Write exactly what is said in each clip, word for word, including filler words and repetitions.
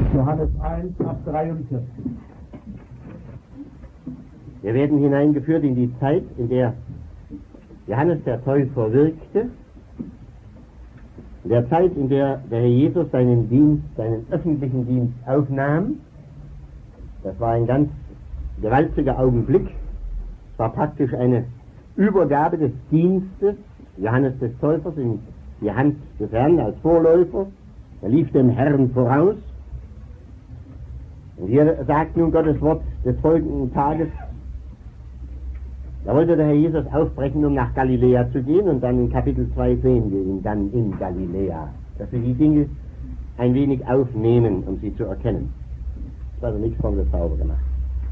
Johannes eins, ab dreiundvierzig. Wir werden hineingeführt in die Zeit, in der Johannes der Täufer wirkte, in der Zeit, in der der Herr Jesus seinen Dienst, seinen öffentlichen Dienst aufnahm. Das war ein ganz gewaltiger Augenblick. Es war praktisch eine Übergabe des Dienstes Johannes des Täufers in die Hand des Herrn als Vorläufer. Er lief dem Herrn voraus. Und hier sagt nun Gottes Wort des folgenden Tages, da wollte der Herr Jesus aufbrechen, um nach Galiläa zu gehen, und dann in Kapitel zwei sehen wir ihn dann in Galiläa, dass wir die Dinge ein wenig aufnehmen, um sie zu erkennen. Das war also nichts von der Zauber gemacht.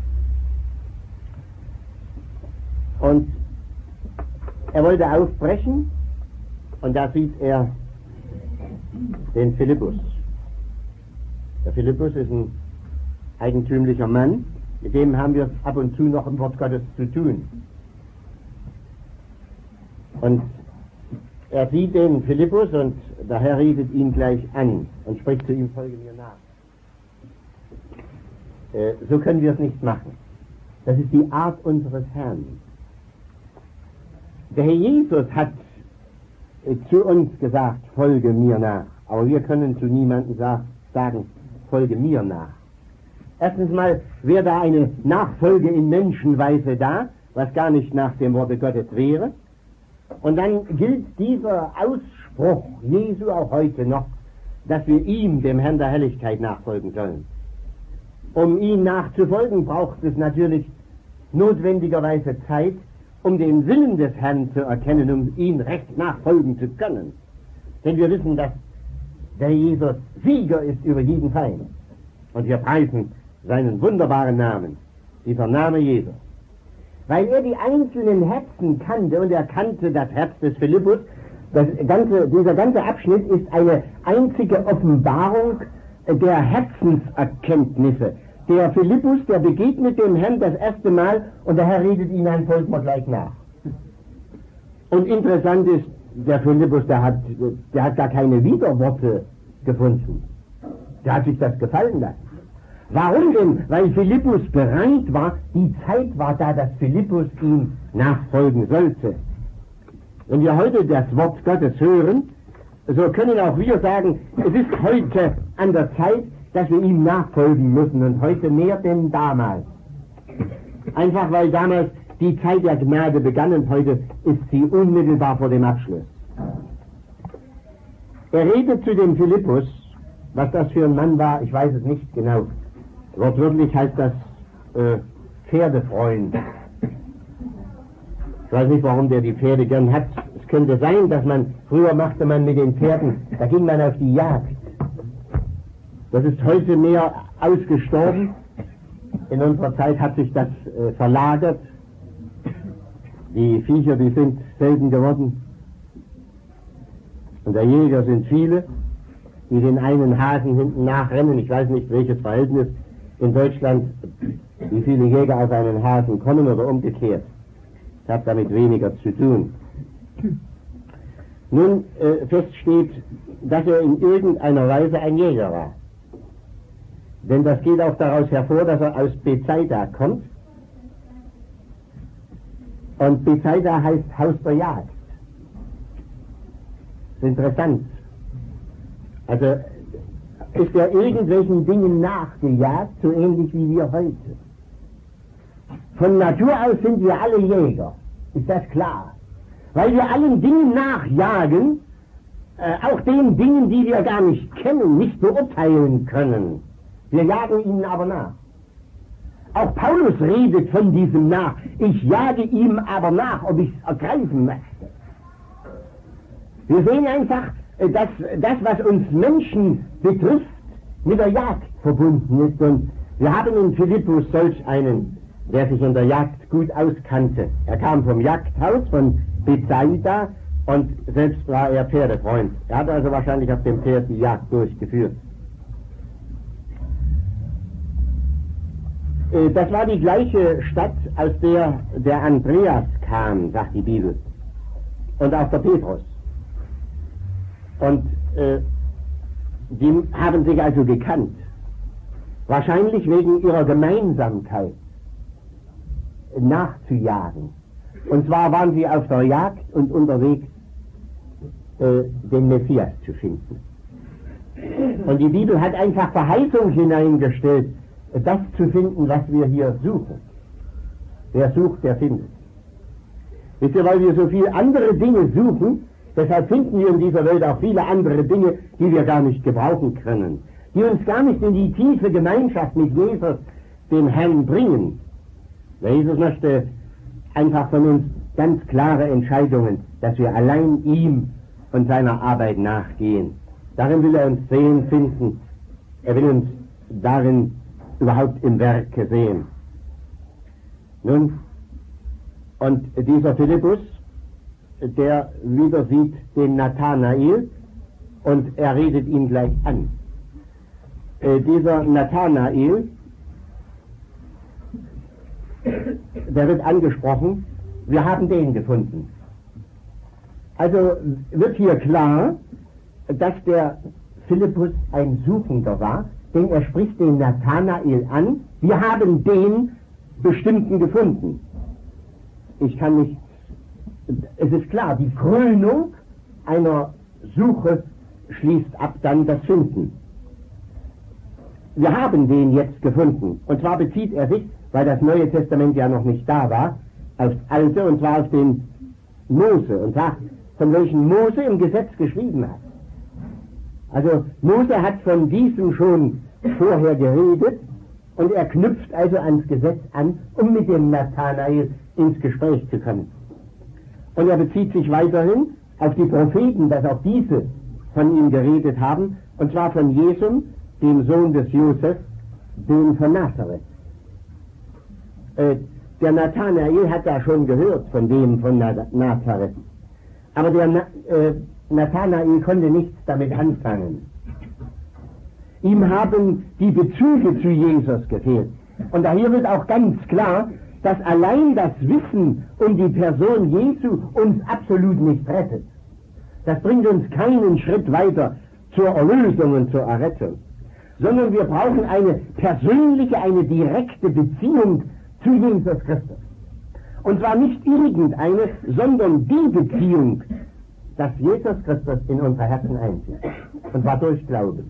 Und er wollte aufbrechen, und da sieht er den Philippus. Der Philippus ist ein eigentümlicher Mann, mit dem haben wir ab und zu noch im Wort Gottes zu tun. Und er sieht den Philippus, und der Herr redet ihn gleich an und spricht zu ihm: Folge mir nach. Äh, so können wir es nicht machen. Das ist die Art unseres Herrn. Der Herr Jesus hat äh, zu uns gesagt, folge mir nach. Aber wir können zu niemandem sa- sagen, folge mir nach. Erstens mal wäre da eine Nachfolge in Menschenweise da, was gar nicht nach dem Worte Gottes wäre. Und dann gilt dieser Ausspruch Jesu auch heute noch, dass wir ihm, dem Herrn der Herrlichkeit, nachfolgen sollen. Um ihm nachzufolgen, braucht es natürlich notwendigerweise Zeit, um den Willen des Herrn zu erkennen, um ihm recht nachfolgen zu können. Denn wir wissen, dass der Jesus Sieger ist über jeden Feind. Und wir preisen seinen wunderbaren Namen, dieser Name Jesus. Weil er die einzelnen Herzen kannte, und er kannte das Herz des Philippus. Das ganze, dieser ganze Abschnitt ist eine einzige Offenbarung der Herzenserkenntnisse. Der Philippus, der begegnet dem Herrn das erste Mal, und der Herr redet ihn ein, folgt mir gleich nach. Und interessant ist, der Philippus, der hat, der hat gar keine Widerworte gefunden. Der hat sich das gefallen lassen. Warum denn? Weil Philippus bereit war, die Zeit war da, dass Philippus ihm nachfolgen sollte. Wenn wir heute das Wort Gottes hören, so können auch wir sagen, es ist heute an der Zeit, dass wir ihm nachfolgen müssen, und heute mehr denn damals. Einfach weil damals die Zeit der Gnade begann, und heute ist sie unmittelbar vor dem Abschluss. Er redet zu dem Philippus, was das für ein Mann war, ich weiß es nicht genau. Wortwörtlich heißt das äh, Pferdefreund. Ich weiß nicht, warum der die Pferde gern hat. Es könnte sein, dass man, früher machte man mit den Pferden, da ging man auf die Jagd. Das ist heute mehr ausgestorben. In unserer Zeit hat sich das äh, verlagert. Die Viecher, die sind selten geworden. Und der Jäger sind viele, die den einen Hasen hinten nachrennen. Ich weiß nicht, welches Verhältnis in Deutschland, wie viele Jäger auf einen Hasen kommen oder umgekehrt. Ich habe damit weniger zu tun. Nun äh, fest steht, dass er in irgendeiner Weise ein Jäger war. Denn das geht auch daraus hervor, dass er aus Bethsaida kommt. Und Bethsaida heißt Haus der Jagd. Das ist interessant. Also ist er irgendwelchen Dingen nachgejagt, so ähnlich wie wir heute. Von Natur aus sind wir alle Jäger, ist das klar. Weil wir allen Dingen nachjagen, äh, auch den Dingen, die wir gar nicht kennen, nicht beurteilen können. Wir jagen ihnen aber nach. Auch Paulus redet von diesem nach. Ich jage ihm aber nach, ob ich es ergreifen möchte. Wir sehen einfach, dass das, was uns Menschen betrifft, mit der Jagd verbunden ist. Und wir haben in Philippus solch einen, der sich in der Jagd gut auskannte. Er kam vom Jagdhaus von Bethsaida, und selbst war er Pferdefreund. Er hat also wahrscheinlich auf dem Pferd die Jagd durchgeführt. Das war die gleiche Stadt, aus der der Andreas kam, sagt die Bibel. Und auch der Petrus. Und äh, die haben sich also gekannt. wahrscheinlich wegen ihrer Gemeinsamkeit, nachzujagen. Und zwar waren sie auf der Jagd und unterwegs, äh, den Messias zu finden. Und die Bibel hat einfach Verheißung hineingestellt, das zu finden, was wir hier suchen. Wer sucht, der findet. Wisst ihr, weil wir so viele andere Dinge suchen, deshalb finden wir in dieser Welt auch viele andere Dinge, die wir gar nicht gebrauchen können, die uns gar nicht in die tiefe Gemeinschaft mit Jesus, dem Herrn, bringen. Jesus möchte einfach von uns ganz klare Entscheidungen, dass wir allein ihm und seiner Arbeit nachgehen. Darin will er uns sehen, finden. Er will uns darin überhaupt im Werke sehen. Nun, und dieser Philippus, der wieder sieht den Nathanael und er redet ihn gleich an. Äh, dieser Nathanael, der wird angesprochen, wir haben den gefunden. Also wird hier klar, dass der Philippus ein Suchender war, denn er spricht den Nathanael an, wir haben den Bestimmten gefunden. Ich kann nicht, es ist klar, die Krönung einer Suche schließt ab dann das Finden. Wir haben den jetzt gefunden, und zwar bezieht er sich, weil das Neue Testament ja noch nicht da war, aufs Alte, und zwar auf den Mose, und sagt, von welchen Mose im Gesetz geschrieben hat. Also Mose hat von diesem schon vorher geredet, und er knüpft also ans Gesetz an, um mit dem Nathanael ins Gespräch zu kommen. Und er bezieht sich weiterhin auf die Propheten, dass auch diese von ihm geredet haben, und zwar von Jesum, dem Sohn des Josef, dem von Nazareth. Äh, der Nathanael hat da schon gehört von dem von Nazareth. Aber der Na äh, Nathanael konnte nichts damit anfangen. Ihm haben die Bezüge zu Jesus gefehlt. Und daher wird auch ganz klar, dass allein das Wissen um die Person Jesu uns absolut nicht rettet. Das bringt uns keinen Schritt weiter zur Erlösung und zur Errettung. Sondern wir brauchen eine persönliche, eine direkte Beziehung zu Jesus Christus. Und zwar nicht irgendeine, sondern die Beziehung, dass Jesus Christus in unser Herzen einzieht. Und zwar durch Glauben.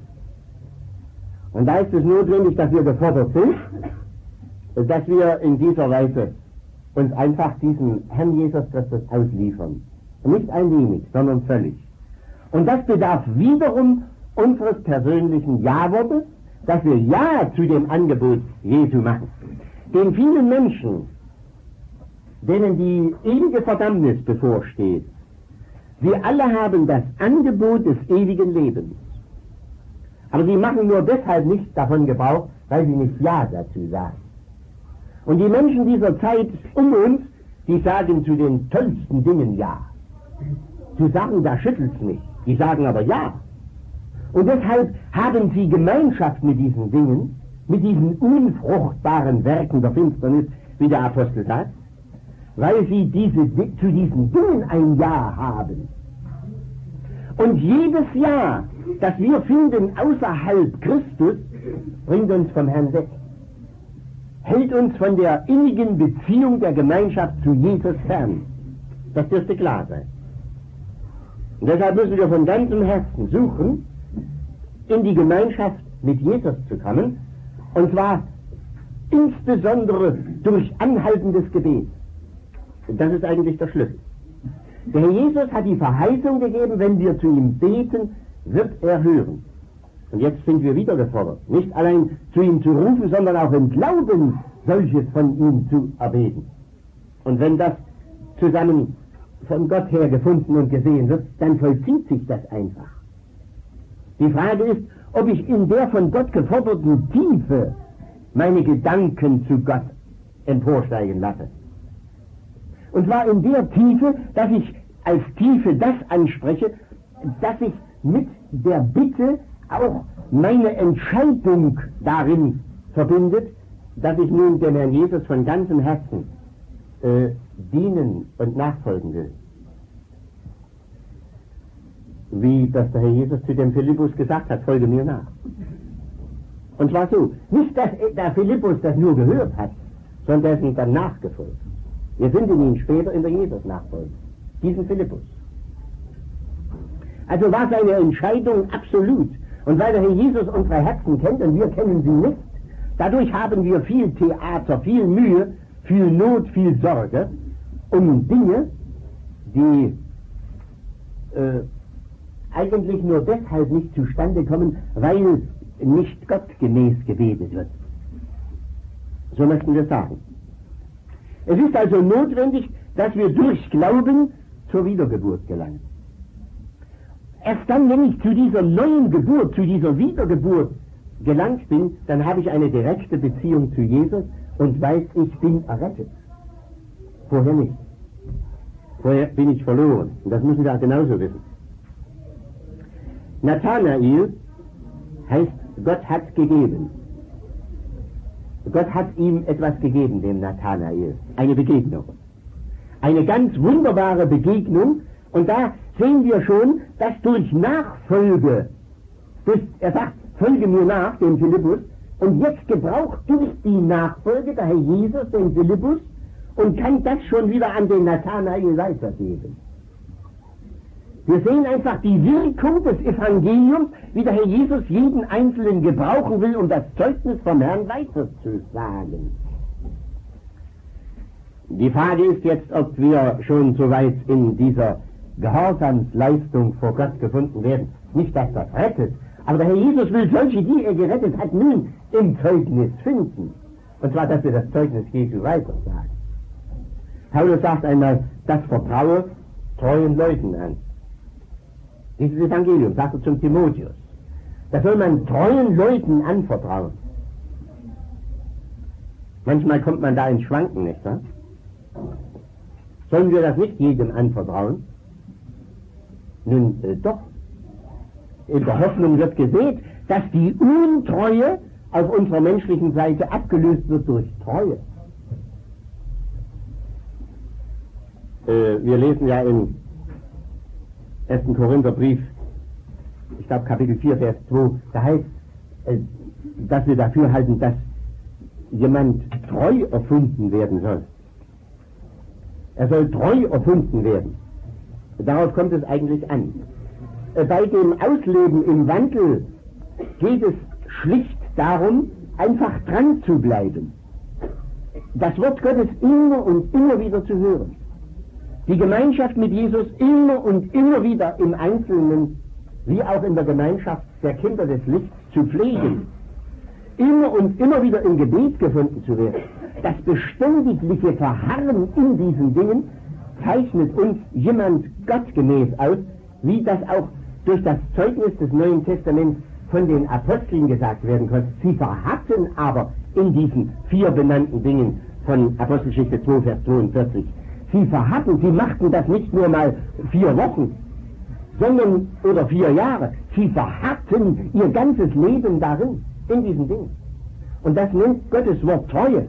Und da ist es notwendig, dass wir gefordert sind, dass wir in dieser Weise uns einfach diesem Herrn Jesus Christus ausliefern. Nicht ein wenig, sondern völlig. Und das bedarf wiederum unseres persönlichen Ja-Wortes, dass wir Ja zu dem Angebot Jesu machen. Den vielen Menschen, denen die ewige Verdammnis bevorsteht, wir alle haben das Angebot des ewigen Lebens. Aber sie machen nur deshalb nicht davon Gebrauch, weil sie nicht Ja dazu sagen. Und die Menschen dieser Zeit um uns, die sagen zu den tollsten Dingen Ja. Zu sagen, da schüttelt's mich. Die sagen aber Ja. Und deshalb haben sie Gemeinschaft mit diesen Dingen, mit diesen unfruchtbaren Werken der Finsternis, wie der Apostel sagt, weil sie diese, zu diesen Dingen ein Ja haben. Und jedes Ja, das wir finden außerhalb Christus, bringt uns vom Herrn weg. Hält uns von der innigen Beziehung der Gemeinschaft zu Jesus fern. Das dürfte klar sein. Und deshalb müssen wir von ganzem Herzen suchen, in die Gemeinschaft mit Jesus zu kommen, und zwar insbesondere durch anhaltendes Gebet. Das ist eigentlich der Schlüssel. Der Herr Jesus hat die Verheißung gegeben, wenn wir zu ihm beten, wird er hören. Und jetzt sind wir wieder gefordert, nicht allein zu ihm zu rufen, sondern auch im Glauben solches von ihm zu erbeten. Und wenn das zusammen von Gott her gefunden und gesehen wird, dann vollzieht sich das einfach. Die Frage ist, ob ich in der von Gott geforderten Tiefe meine Gedanken zu Gott emporsteigen lasse. Und zwar in der Tiefe, dass ich als Tiefe das anspreche, dass ich mit der Bitte auch meine Entscheidung darin verbindet, dass ich nun dem Herrn Jesus von ganzem Herzen äh, dienen und nachfolgen will. Wie das der Herr Jesus zu dem Philippus gesagt hat, folge mir nach. Und zwar so, nicht, dass der Philippus das nur gehört hat, sondern er ist ihm dann nachgefolgt. Wir finden ihn später in der Jesus-Nachfolge, diesen Philippus. Also war seine Entscheidung absolut. Und weil der Herr Jesus unsere Herzen kennt und wir kennen sie nicht, dadurch haben wir viel Theater, viel Mühe, viel Not, viel Sorge um Dinge, die äh, eigentlich nur deshalb nicht zustande kommen, weil nicht gottgemäß gebetet wird. So möchten wir sagen. Es ist also notwendig, dass wir durch Glauben zur Wiedergeburt gelangen. Erst dann, wenn ich zu dieser neuen Geburt, zu dieser Wiedergeburt gelangt bin, dann habe ich eine direkte Beziehung zu Jesus und weiß, ich bin errettet. Vorher nicht. Vorher bin ich verloren. Und das müssen wir auch genauso wissen. Nathanael heißt, Gott hat gegeben. Gott hat ihm etwas gegeben, dem Nathanael. Eine Begegnung. Eine ganz wunderbare Begegnung. Und da sehen wir schon, dass durch Nachfolge, durch, er sagt, folge mir nach, dem Philippus, und jetzt gebraucht durch die Nachfolge der Herr Jesus den Philippus und kann das schon wieder an den Nathanael weitergeben. Wir sehen einfach die Wirkung des Evangeliums, wie der Herr Jesus jeden Einzelnen gebrauchen will, um das Zeugnis vom Herrn weiterzusagen. Die Frage ist jetzt, ob wir schon so weit in dieser Gehorsamsleistung vor Gott gefunden werden. Nicht, dass das rettet, aber der Herr Jesus will solche, die er gerettet hat, nun im Zeugnis finden. Und zwar, dass wir das Zeugnis Jesu weitersagen. Paulus sagt einmal, das vertraue treuen Leuten an. Dieses Evangelium, sagt er zum Timotheus. Da soll man treuen Leuten anvertrauen. Manchmal kommt man da ins Schwanken, nicht wahr? Sollen wir das nicht jedem anvertrauen? Nun, äh, doch. In der Hoffnung wird gesät, dass die Untreue auf unserer menschlichen Seite abgelöst wird durch Treue. Äh, wir lesen ja im ersten Korintherbrief, ich glaube Kapitel vier, Vers zwei, da heißt, äh, dass wir dafür halten, dass jemand treu erfunden werden soll. Er soll treu erfunden werden. Darauf kommt es eigentlich an. Äh, bei dem Ausleben im Wandel geht es schlicht darum, einfach dran zu bleiben. Das Wort Gottes immer und immer wieder zu hören. Die Gemeinschaft mit Jesus immer und immer wieder im Einzelnen, wie auch in der Gemeinschaft der Kinder des Lichts zu pflegen. Immer und immer wieder im Gebet gefunden zu werden. Das beständigliche Verharren in diesen Dingen zeichnet uns jemand gottgemäß aus, wie das auch durch das Zeugnis des Neuen Testaments von den Aposteln gesagt werden konnte. Sie verharrten aber in diesen vier benannten Dingen von Apostelgeschichte zwei, Vers zweiundvierzig. Sie verharrten, sie machten das nicht nur mal vier Wochen, sondern, oder vier Jahre. Sie verharrten ihr ganzes Leben darin, in diesen Dingen. Und das nennt Gottes Wort Treue.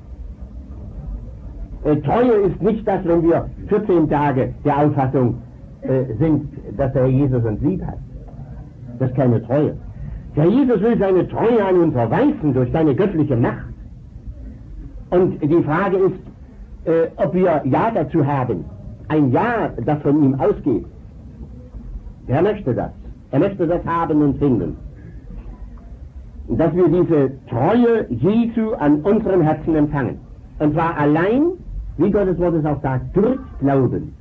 Äh, Treue ist nicht das, wenn wir vierzehn Tage der Auffassung äh, sind, dass der Herr Jesus uns lieb hat. Das ist keine Treue. Der Jesus will seine Treue an uns erweisen durch seine göttliche Macht. Und die Frage ist, äh, ob wir Ja dazu haben. Ein Ja, das von ihm ausgeht. Er möchte das. Er möchte das haben und finden. Dass wir diese Treue Jesu an unseren Herzen empfangen. Und zwar allein, wie Gottes Wort es auch sagt, durch Glauben.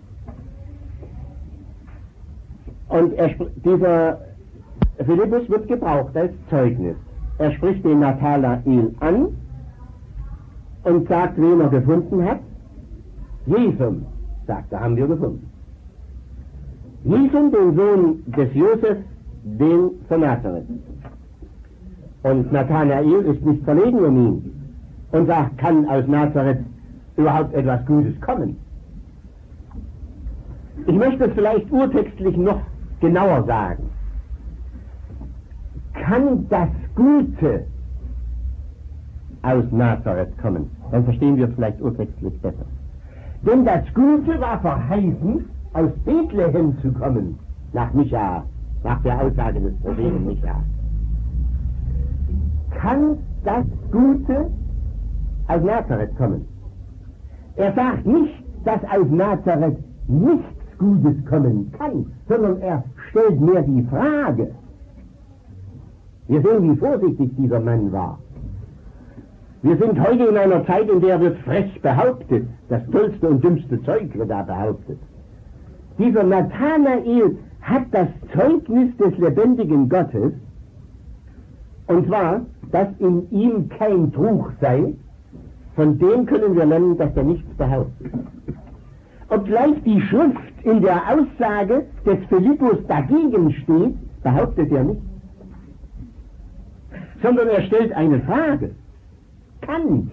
Und er, dieser Philippus wird gebraucht als Zeugnis. Er spricht den Nathanael an und sagt, wen er gefunden hat. Jesum, sagt er, haben wir gefunden. Jesum, den Sohn des Josef, den von Nazareth. Und Nathanael ist nicht verlegen um ihn und sagt, kann aus Nazareth überhaupt etwas Gutes kommen? Ich möchte es vielleicht urtextlich noch genauer sagen. Kann das Gute aus Nazareth kommen? Dann verstehen wir es vielleicht urtextlich besser. Denn das Gute war verheißen, aus Bethlehem zu kommen, nach Micha, nach der Aussage des Propheten Micha. kann das Gute aus Nazareth kommen. Er sagt nicht, dass aus Nazareth nichts Gutes kommen kann, sondern er stellt mir die Frage. Wir sehen, wie vorsichtig dieser Mann war. Wir sind heute in einer Zeit, in der wird frech behauptet, das tollste und dümmste Zeug wird da behauptet. Dieser Nathanael hat das Zeugnis des lebendigen Gottes, und zwar, dass in ihm kein Trug sei. Von dem können wir lernen, dass er nichts behauptet. Obgleich die Schrift in der Aussage des Philippus dagegen steht, behauptet er nicht, sondern er stellt eine Frage. Kann.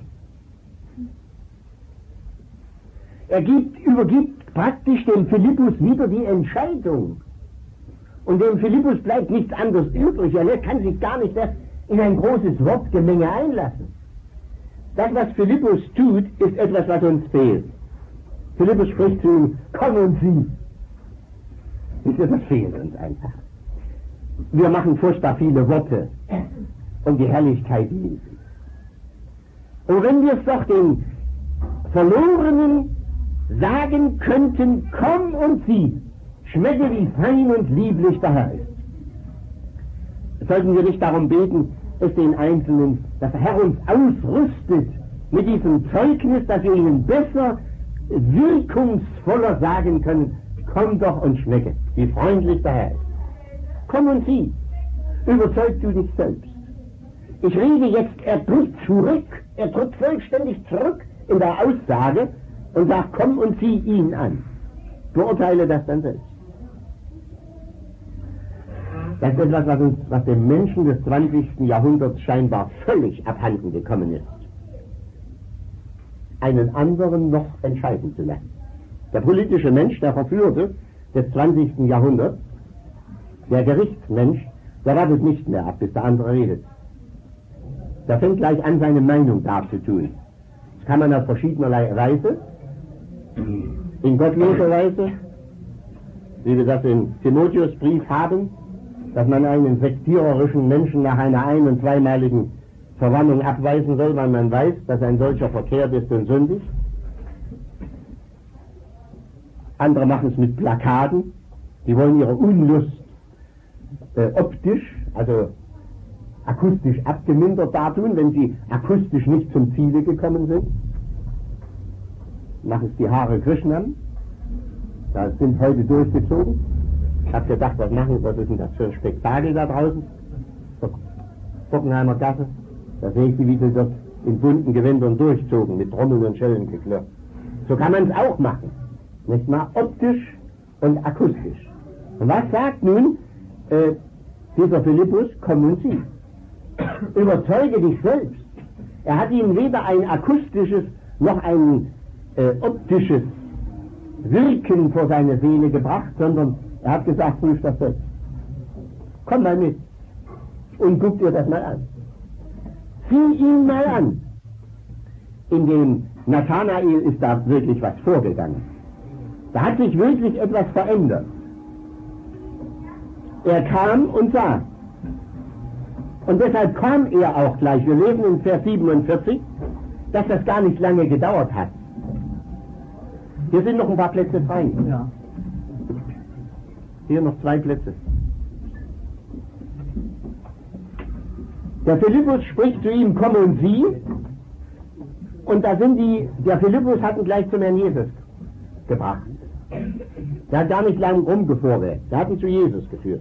Er gibt, übergibt praktisch dem Philippus wieder die Entscheidung. Und dem Philippus bleibt nichts anderes übrig. Er kann sich gar nicht erst in ein großes Wortgemenge einlassen. Das, was Philippus tut, ist etwas, was uns fehlt. Philippus spricht zu ihm, komm und sieh. Das fehlt uns einfach. Wir machen furchtbar viele Worte um die Herrlichkeit Jesu. Und wenn wir es doch den Verlorenen sagen könnten, komm und sieh, schmecke wie fein und lieblich der Herr ist. Sollten wir nicht darum beten, es den Einzelnen, dass der Herr uns ausrüstet mit diesem Zeugnis, dass wir ihnen besser, wirkungsvoller sagen können, komm doch und schmecke, wie freundlich der Herr ist. Komm und sieh, überzeug du dich selbst. Ich rede jetzt, er tritt zurück, er tritt vollständig zurück in der Aussage und sagt, komm und sieh ihn an. Beurteile das dann selbst. Das ist etwas, was, uns, was dem Menschen des zwanzigsten Jahrhunderts scheinbar völlig abhanden gekommen ist. Einen anderen noch entscheiden zu lassen. Der politische Mensch, der Verführte des zwanzigsten Jahrhunderts, der Gerichtsmensch, der wartet nicht mehr ab, bis der andere redet. Der fängt gleich an, seine Meinung darzutun. Das kann man auf verschiedenerlei Weise, in gottloser Weise, wie wir das im Timotheusbrief haben, dass man einen sektiererischen Menschen nach einer ein- und zweimaligen Verwarnung abweisen soll, weil man weiß, dass ein solcher verkehrt ist und sündig. Andere machen es mit Plakaten, die wollen ihre Unlust äh, optisch, also akustisch abgemindert dartun, wenn sie akustisch nicht zum Ziele gekommen sind. Machen es die Hare Krishnan, da sind heute durchgezogen. Ich habe gedacht, was machen, was ist denn das für ein Spektakel da draußen? Bockenheimer Gasse, da sehe ich die, wie sie dort in bunten Gewändern durchzogen, mit Trommeln und Schellen geklirrt. So kann man es auch machen, nicht mal optisch und akustisch. Und was sagt nun äh, dieser Philippus? Komm und sieh. Überzeuge dich selbst. Er hat ihm weder ein akustisches noch ein äh, optisches Wirken vor seine Seele gebracht, sondern er hat gesagt, prüf das selbst. Komm mal mit und guck dir das mal an. Sieh ihn mal an. In dem Nathanael ist da wirklich was vorgegangen. Da hat sich wirklich etwas verändert. Er kam und sah. Und deshalb kam er auch gleich. Wir lesen in Vers siebenundvierzig, dass das gar nicht lange gedauert hat. Hier sind noch ein paar Plätze frei. Ja. Hier noch zwei Plätze. Der Philippus spricht zu ihm, komm und sieh. Und da sind die, der Philippus hat ihn gleich zum Herrn Jesus gebracht. Der hat gar nicht lange rumgevorwählt. Der hat ihn zu Jesus geführt.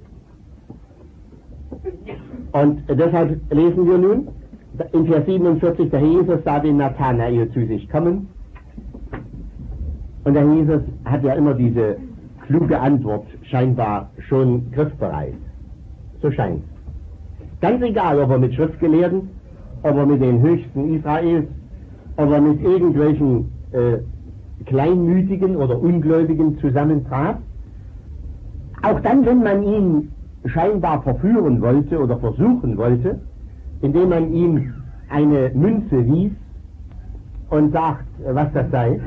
Und deshalb lesen wir nun in Vers siebenundvierzig, der Herr Jesus sah den Nathanael zu sich kommen. Und der Herr Jesus hat ja immer diese kluge Antwort scheinbar schon griffbereit. So scheint es. Ganz egal, ob er mit Schriftgelehrten, ob er mit den Höchsten Israels, ob er mit irgendwelchen äh, Kleinmütigen oder Ungläubigen zusammentrat. Auch dann, wenn man ihn scheinbar verführen wollte oder versuchen wollte, indem man ihm eine Münze wies und sagt, was das sei.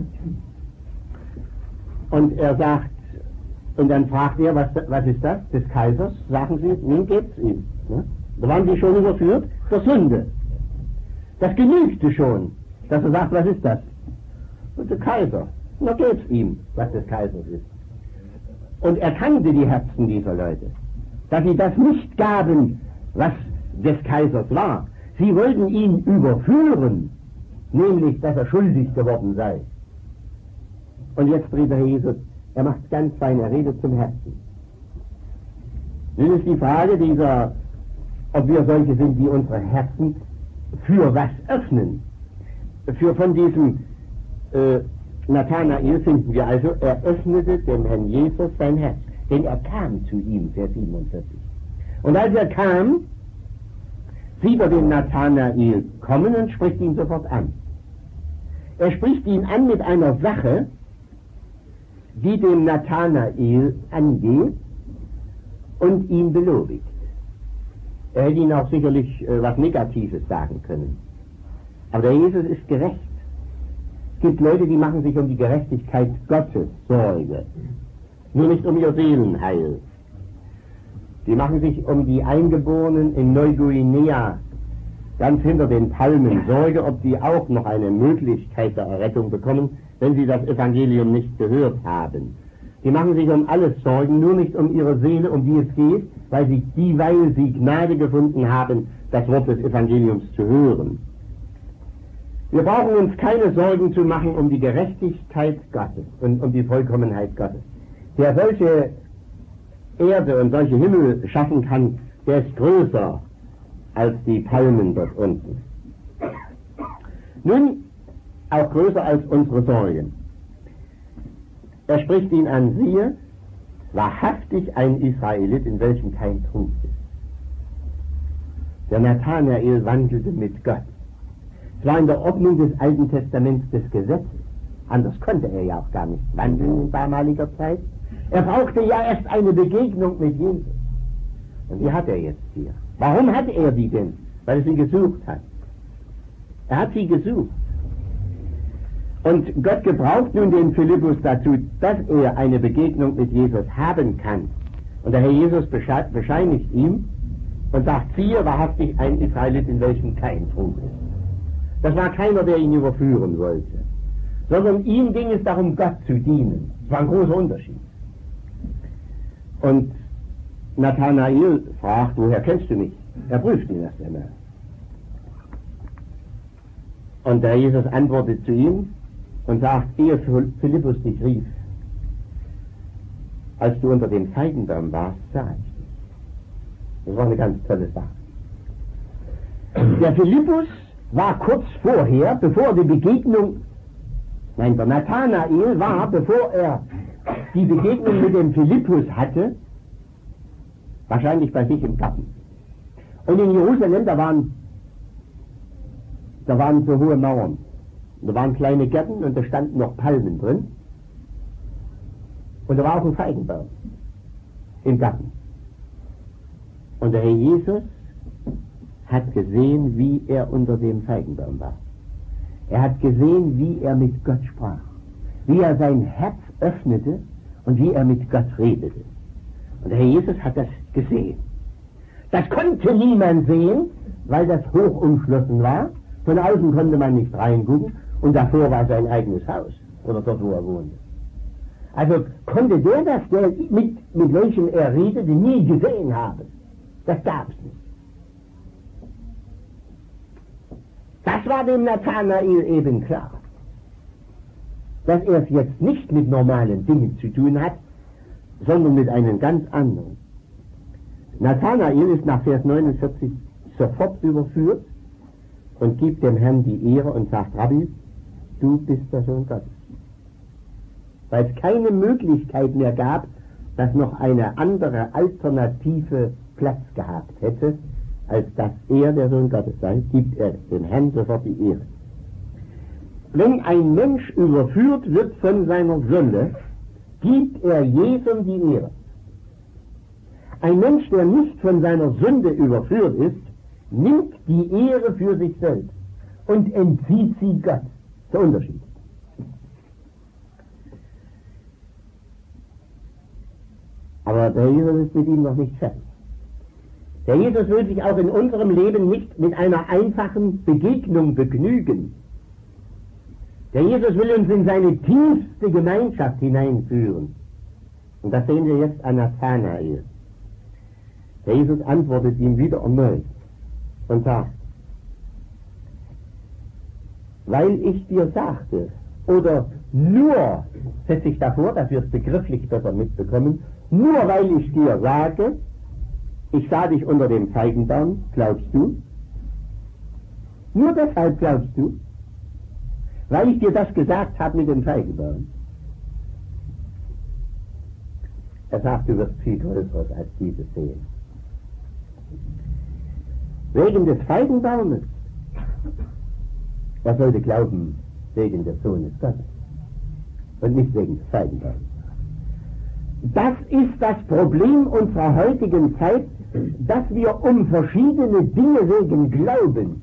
Und er sagt, und dann fragt er, was, was ist das? Des Kaisers? Sagen Sie, nun gebt's ihm. Ne? Da waren sie schon überführt zur Sünde. Das genügte schon, dass er sagt, was ist das? Und der Kaiser. Na geht's ihm, was des Kaisers ist. Und er kannte die Herzen dieser Leute, dass sie das nicht gaben, was des Kaisers war. Sie wollten ihn überführen, nämlich, dass er schuldig geworden sei. Und jetzt dreht der Herr Jesus, er macht ganz fein, er redet zum Herzen. Nun ist die Frage dieser, ob wir solche sind, die unsere Herzen für was öffnen. Für von diesem äh, Nathanael finden wir also, er öffnete dem Herrn Jesus sein Herz, denn er kam zu ihm, Vers siebenundvierzig. Und als er kam, sieht er den Nathanael kommen und spricht ihn sofort an. Er spricht ihn an mit einer Sache, die dem Nathanael angeht und ihn belobigt. Er hätte ihn auch sicherlich äh, was Negatives sagen können. Aber der Jesus ist gerecht. Es gibt Leute, die machen sich um die Gerechtigkeit Gottes Sorge, nur nicht um ihr Seelenheil. Die machen sich um die Eingeborenen in Neuguinea, ganz hinter den Palmen, Sorge, ob die auch noch eine Möglichkeit der Errettung bekommen, wenn sie das Evangelium nicht gehört haben. Die machen sich um alles Sorgen, nur nicht um ihre Seele, um die es geht, weil sie, dieweil sie Gnade gefunden haben, das Wort des Evangeliums zu hören. Wir brauchen uns keine Sorgen zu machen um die Gerechtigkeit Gottes und um die Vollkommenheit Gottes. Der solche Erde und solche Himmel schaffen kann, der ist größer als die Palmen dort unten. Nun, auch größer als unsere Sorgen. Er spricht ihn an, siehe, wahrhaftig ein Israelit, in welchem kein Trug ist. Der Nathanael wandelte mit Gott. Es war in der Ordnung des Alten Testaments des Gesetzes. Anders konnte er ja auch gar nicht wandeln in damaliger Zeit. Er brauchte ja erst eine Begegnung mit Jesus. Und die hat er jetzt hier. Warum hat er die denn? Weil er sie gesucht hat. Er hat sie gesucht. Und Gott gebraucht nun den Philippus dazu, dass er eine Begegnung mit Jesus haben kann. Und der Herr Jesus bescheinigt ihm und sagt, siehe, wahrhaftig ein Israelit, in welchem kein Trug ist. Das war keiner, der ihn überführen wollte, sondern ihm ging es darum, Gott zu dienen. Das war ein großer Unterschied. Und Nathanael fragt, woher kennst du mich? Er prüft ihn erst einmal. Und der Jesus antwortet zu ihm und sagt, ehe Philippus dich rief, als du unter dem Feigenbaum warst, sah ich dich. Das war eine ganz tolle Sache. Der Philippus war kurz vorher, bevor die Begegnung, nein, der Nathanael war, bevor er die Begegnung mit dem Philippus hatte, wahrscheinlich bei sich im Garten. Und in Jerusalem, da waren, da waren so hohe Mauern. Da waren kleine Gärten und da standen noch Palmen drin. Und da war auch ein Feigenbaum im Garten. Und der Herr Jesus hat gesehen, wie er unter dem Feigenbaum war. Er hat gesehen, wie er mit Gott sprach, wie er sein Herz öffnete und wie er mit Gott redete. Und der Herr Jesus hat das gesehen. Das konnte niemand sehen, weil das hoch umschlossen war. Von außen konnte man nicht reingucken und davor war sein eigenes Haus oder dort, wo er wohnte. Also konnte der das, der mit, mit welchem er redete, nie gesehen haben. Das gab's nicht. Das war dem Nathanael eben klar, dass er es jetzt nicht mit normalen Dingen zu tun hat, sondern mit einem ganz anderen. Nathanael ist nach Vers neunundvierzig sofort überführt und gibt dem Herrn die Ehre und sagt, Rabbi, du bist der Sohn Gottes. Weil es keine Möglichkeit mehr gab, dass noch eine andere Alternative Platz gehabt hätte, als dass er der Sohn Gottes sei, gibt er dem Herrn sofort die Ehre. Wenn ein Mensch überführt wird von seiner Sünde, gibt er Jesum die Ehre. Ein Mensch, der nicht von seiner Sünde überführt ist, nimmt die Ehre für sich selbst und entzieht sie Gott. Der Unterschied. Aber der Jesus ist mit ihm noch nicht fertig. Der Jesus will sich auch in unserem Leben nicht mit einer einfachen Begegnung begnügen. Der Jesus will uns in seine tiefste Gemeinschaft hineinführen. Und das sehen wir jetzt an Nathanael. Der Jesus antwortet ihm wieder erneut und sagt, weil ich dir sagte, oder nur, setze ich davor, dass wir es begrifflich besser mitbekommen, nur weil ich dir sage, ich sah dich unter dem Feigenbaum, glaubst du? Nur deshalb glaubst du? Weil ich dir das gesagt habe mit dem Feigenbaum. Er sagt, du wirst viel Größeres als dieses sehen. Wegen des Feigenbaumes. Er sollte glauben, wegen des Sohnes Gottes. Und nicht wegen des Feigenbaums. Das ist das Problem unserer heutigen Zeit, dass wir um verschiedene Dinge wegen glauben.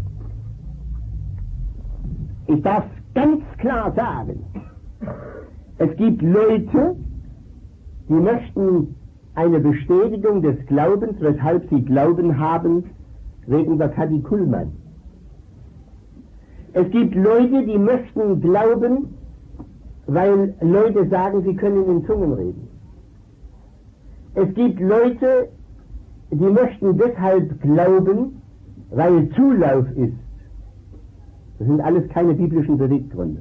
Ich darf ganz klar sagen, es gibt Leute, die möchten eine Bestätigung des Glaubens, weshalb sie Glauben haben, wegen der Katechulman. Es gibt Leute, die möchten glauben, weil Leute sagen, sie können in Zungen reden. Es gibt Leute, die möchten deshalb glauben, weil Zulauf ist. Das sind alles keine biblischen Beweggründe.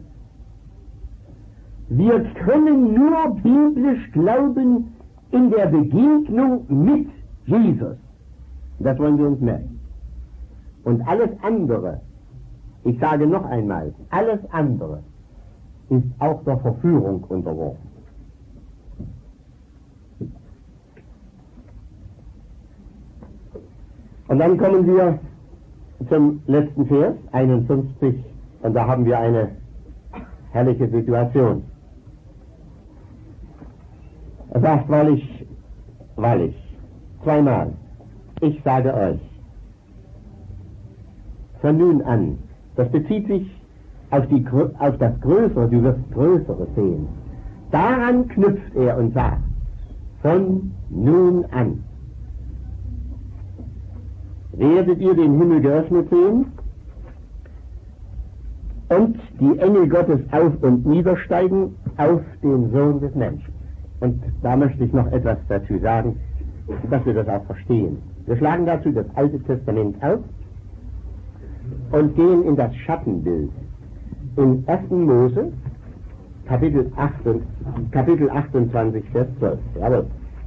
Wir können nur biblisch glauben in der Begegnung mit Jesus. Das wollen wir uns merken. Und alles andere, ich sage noch einmal, alles andere ist auch der Verführung unterworfen. Und dann kommen wir zum letzten Vers, einundfünfzig, und da haben wir eine herrliche Situation. Er sagt, wahrlich, wahrlich, zweimal, ich sage euch, von nun an, das bezieht sich auf, die, auf das Größere, du wirst Größere sehen. Daran knüpft er und sagt, von nun an werdet ihr den Himmel geöffnet sehen und die Engel Gottes auf und niedersteigen auf den Sohn des Menschen. Und da möchte ich noch etwas dazu sagen, dass wir das auch verstehen. Wir schlagen dazu das Alte Testament auf und gehen in das Schattenbild. In ersten Mose, Kapitel, achtundzwanzig, Vers zwölf. Jawohl.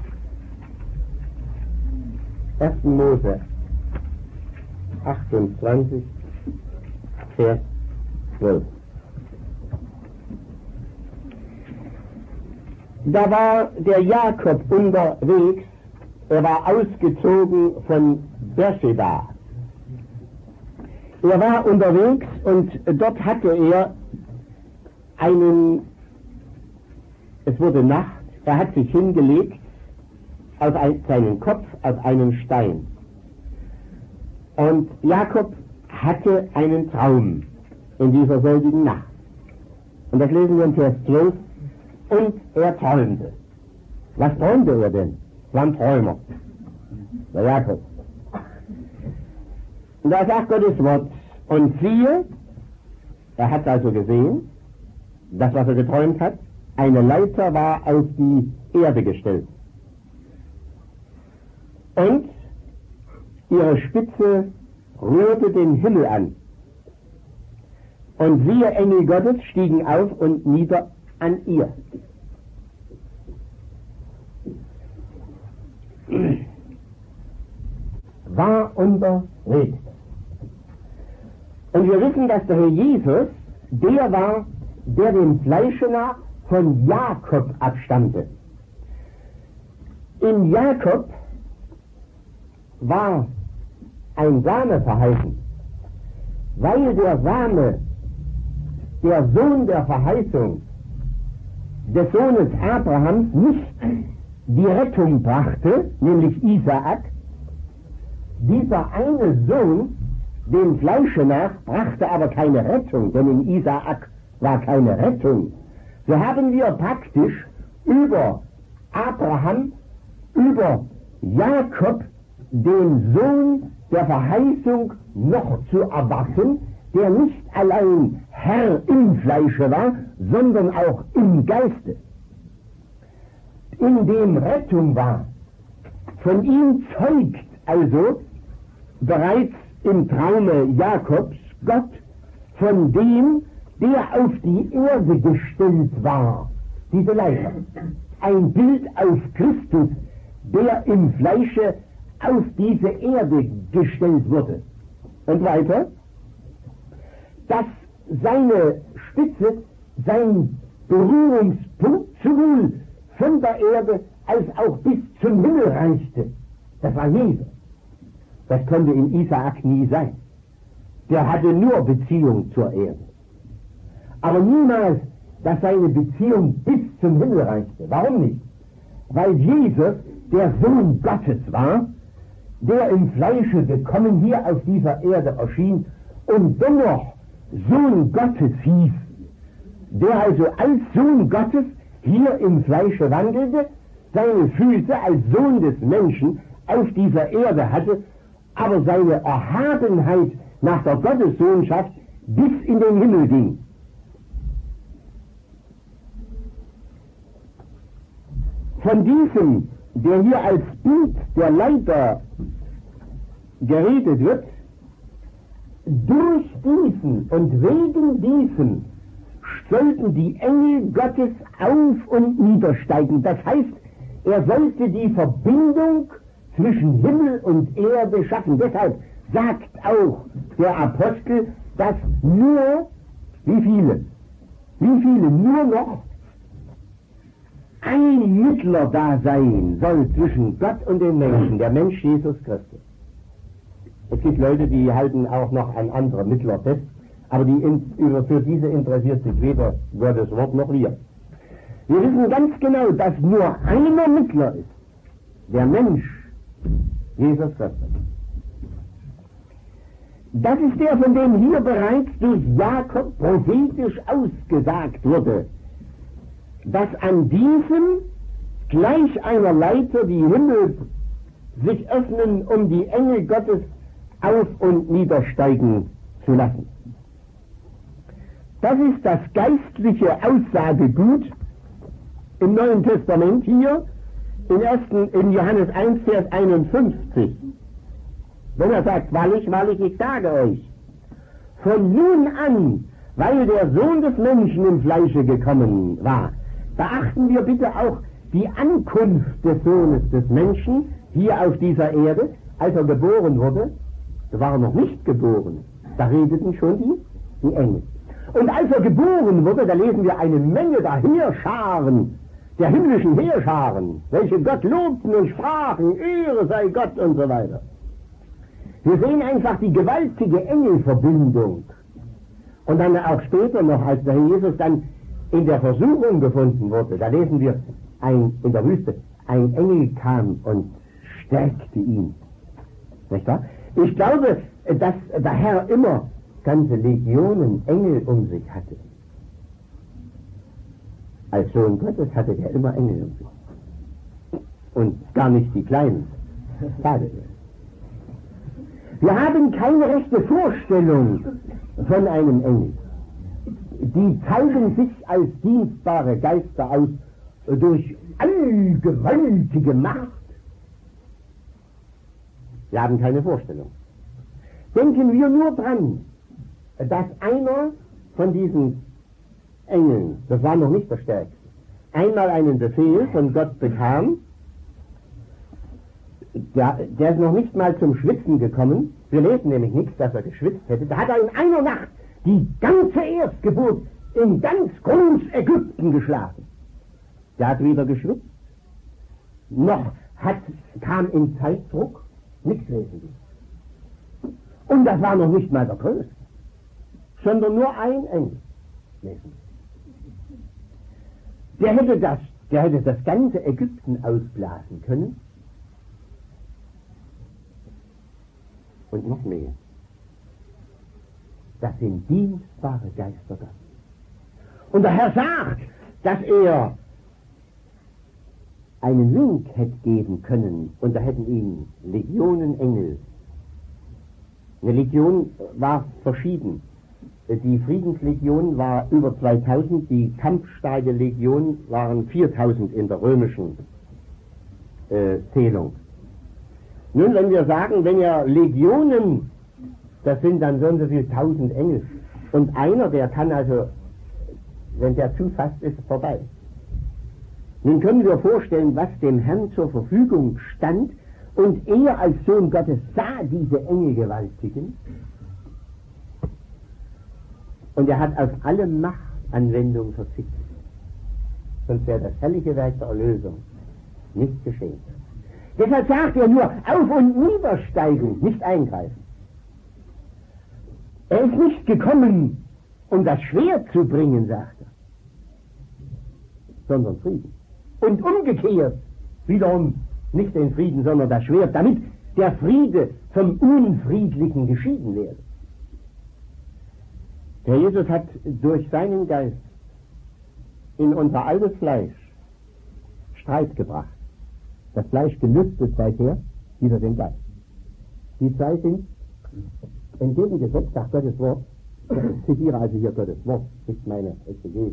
ersten Mose, achtundzwanzig, Vers zwölf. Da war der Jakob unterwegs, er war ausgezogen von Beersheba. Er war unterwegs und dort hatte er einen, es wurde Nacht, er hat sich hingelegt auf ein, seinen Kopf auf einen Stein. Und Jakob hatte einen Traum in dieser selbigen Nacht. Und das lesen wir in Vers zwölf. Und er träumte. Was träumte er denn? Es war ein Träumer. Der Jakob. Und da sagt Gottes Wort, und siehe, er hat also gesehen, das, was er geträumt hat, eine Leiter war auf die Erde gestellt. Und ihre Spitze rührte den Himmel an. Und siehe, Engel Gottes stiegen auf und nieder an ihr. War unterwegs. Und wir wissen, dass der Herr Jesus der war, der dem Fleische nach von Jakob abstammte. In Jakob war ein Same verheißen, weil der Same, der Sohn der Verheißung des Sohnes Abrahams, nicht die Rettung brachte, nämlich Isaak. Dieser eine Sohn, dem Fleische nach, brachte aber keine Rettung, denn in Isaak war keine Rettung. So haben wir praktisch über Abraham, über Jakob den Sohn der Verheißung noch zu erwarten, der nicht allein Herr im Fleische war, sondern auch im Geiste, in dem Rettung war. Von ihm zeugt also bereits im Traume Jakobs Gott von dem, der auf die Erde gestellt war, diese Leiter. Ein Bild auf Christus, der im Fleische auf diese Erde gestellt wurde. Und weiter, dass seine Spitze, sein Berührungspunkt sowohl von der Erde als auch bis zum Himmel reichte. Das war Jesus. Das konnte in Isaak nie sein. Der hatte nur Beziehung zur Erde. Aber niemals, dass seine Beziehung bis zum Himmel reichte. Warum nicht? Weil Jesus der Sohn Gottes war, der im Fleische gekommen hier auf dieser Erde erschien und dennoch Sohn Gottes hieß, der also als Sohn Gottes hier im Fleische wandelte, seine Füße als Sohn des Menschen auf dieser Erde hatte, aber seine Erhabenheit nach der Gottessohnschaft bis in den Himmel ging. Von diesem, der hier als Bild der Leiter geredet wird, durch diesen und wegen diesem sollten die Engel Gottes auf und niedersteigen. Das heißt, er sollte die Verbindung zwischen Himmel und Erde schaffen. Deshalb sagt auch der Apostel, dass nur, wie viele, wie viele, nur noch ein Mittler da sein soll zwischen Gott und den Menschen, der Mensch Jesus Christus. Es gibt Leute, die halten auch noch an andere Mittler fest, aber die in, über, für diese interessiert sich weder Gottes Wort noch wir. Wir wissen ganz genau, dass nur einer Mittler ist, der Mensch, Jesus Christus. Das ist der, von dem hier bereits durch Jakob prophetisch ausgesagt wurde, dass an diesem gleich einer Leiter die Himmel sich öffnen, um die Engel Gottes auf und niedersteigen zu lassen. Das ist das geistliche Aussagegut im Neuen Testament hier in, ersten, in Johannes eins, Vers einundfünfzig. Wenn er sagt, wahrlich, wahrlich, ich sage euch, von nun an, weil der Sohn des Menschen im Fleische gekommen war, beachten wir bitte auch die Ankunft des Sohnes des Menschen hier auf dieser Erde, als er geboren wurde. Da war er noch nicht geboren, da redeten schon die, die Engel. Und als er geboren wurde, da lesen wir eine Menge der Heerscharen, der himmlischen Heerscharen, welche Gott lobten und sprachen, Ehre sei Gott und so weiter. Wir sehen einfach die gewaltige Engelverbindung. Und dann auch später noch, als der Herr Jesus dann in der Versuchung gefunden wurde, da lesen wir ein, in der Wüste, ein Engel kam und stärkte ihn. Nicht wahr? Ich glaube, dass der Herr immer ganze Legionen Engel um sich hatte. Als Sohn Gottes hatte er immer Engel um sich. Und gar nicht die kleinen. Schade. Wir haben keine rechte Vorstellung von einem Engel. Die zeigen sich als dienstbare Geister aus durch allgewaltige Macht. Wir haben keine Vorstellung. Denken wir nur dran, dass einer von diesen Engeln, das war noch nicht der Stärkste, einmal einen Befehl von Gott bekam, der, der ist noch nicht mal zum Schwitzen gekommen, wir lesen nämlich nichts, dass er geschwitzt hätte, da hat er in einer Nacht die ganze Erstgeburt in ganz Groß-Ägypten geschlafen. Der hat weder geschwitzt, noch hat, kam in Zeitdruck, nichts lesen wir. Und das war noch nicht mal der Größte, sondern nur ein Engel. Lesen. Der hätte das, der hätte das ganze Ägypten ausblasen können. Und noch mehr. Das sind dienstbare Geister Gottes. Und der Herr sagt, dass er einen Wink hätte geben können, und da hätten ihn Legionen Engel. Eine Legion war verschieden. Die Friedenslegion war über zweitausend, die kampfstarke Legion waren viertausend in der römischen äh, Zählung. Nun, wenn wir sagen, wenn ja Legionen, das sind dann so und so viele tausend Engel, und einer, der kann also, wenn der zu fast ist, vorbei. Nun können wir vorstellen, was dem Herrn zur Verfügung stand, und er als Sohn Gottes sah diese Engelgewaltigen, und er hat auf alle Machtanwendung verzichtet. Sonst wäre das herrliche Werk der Erlösung nicht geschehen. Deshalb sagt er nur, auf und niedersteigen, nicht eingreifen. Er ist nicht gekommen, um das Schwert zu bringen, sagt er, sondern Frieden. Und umgekehrt, wiederum nicht den Frieden, sondern das Schwert, damit der Friede vom Unfriedlichen geschieden werde. Der Jesus hat durch seinen Geist in unser altes Fleisch Streit gebracht. Das Fleisch gelüstet seither, wieder den Geist. Die zwei sind entgegengesetzt, sagt Gottes Wort. Ich zitiere also hier Gottes Wort, nicht meine Exegese.